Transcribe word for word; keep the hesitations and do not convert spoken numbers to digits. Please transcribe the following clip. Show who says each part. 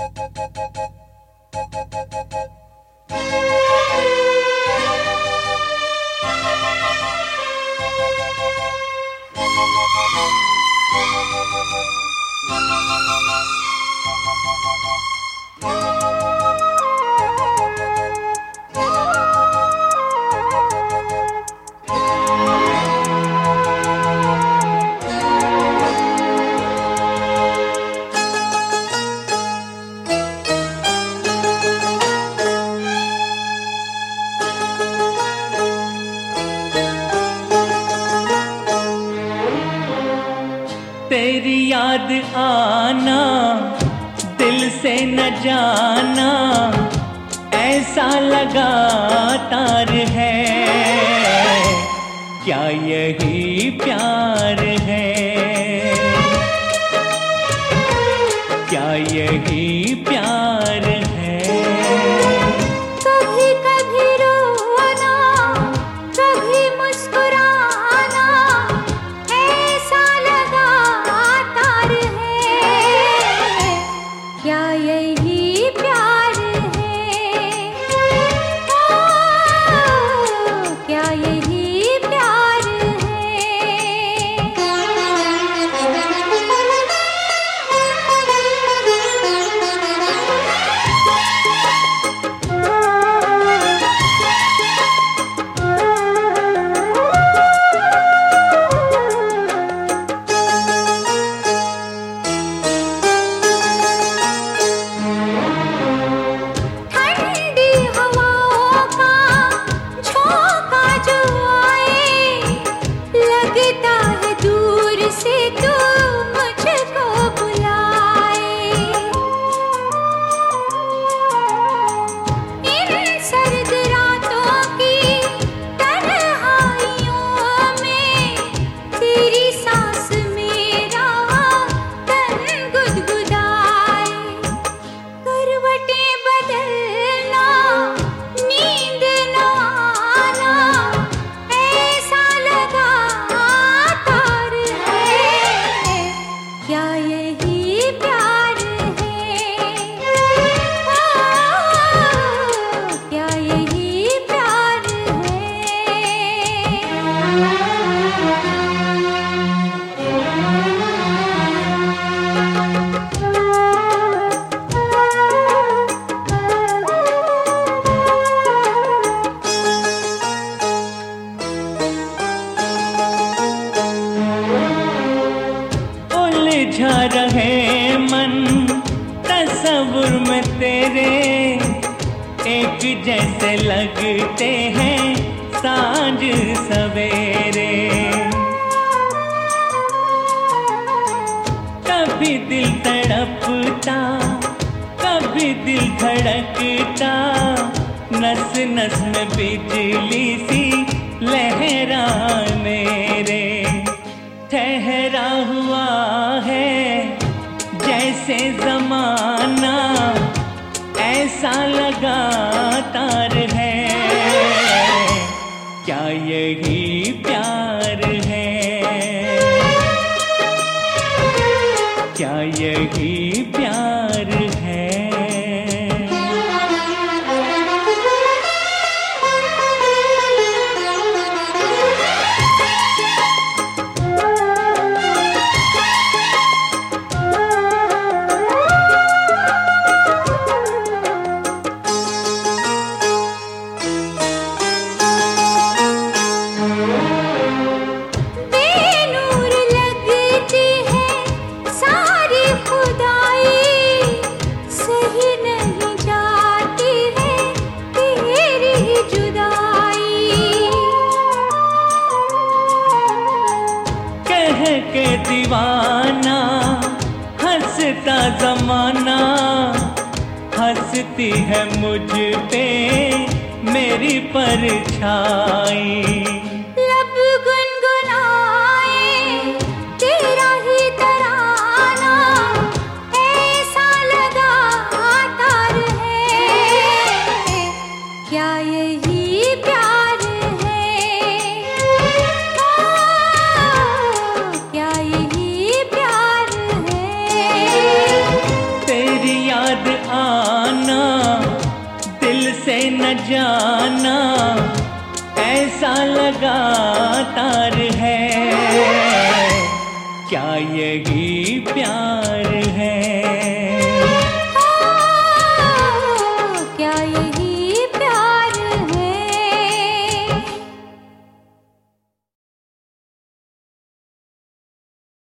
Speaker 1: तेरी याद आना दिल से न जाना ऐसा लगातार है, क्या यही प्यार है, क्या यही प्यार है।
Speaker 2: कभी कभी रोना कभी मुस्कुराना ऐसा लगातार है, क्या यही प्यार है, ओ, क्या यही प्यार है।
Speaker 1: उलझा रहे मन तस्वुर में तेरे, एक जैसे लगते हैं सांझ सवेरे। कभी दिल तड़पता कभी दिल धड़कता, नस नस में बिजली सी लहराने रे। ठहरा हुआ है जैसे जमाना ऐसा लगातार है, क्या यही प्यार है, क्या यही प्यार है। के दीवाना हंसता जमाना, हंसती है मुझ पे मेरी परछाई।
Speaker 2: लब गुनगुनाए तेरा ही तराना, ऐसा लगातार है, क्या यही प्यार है, क्या यही प्यार है।
Speaker 1: तेरी याद न जाना ऐसा लगातार है, क्या यही प्यार है?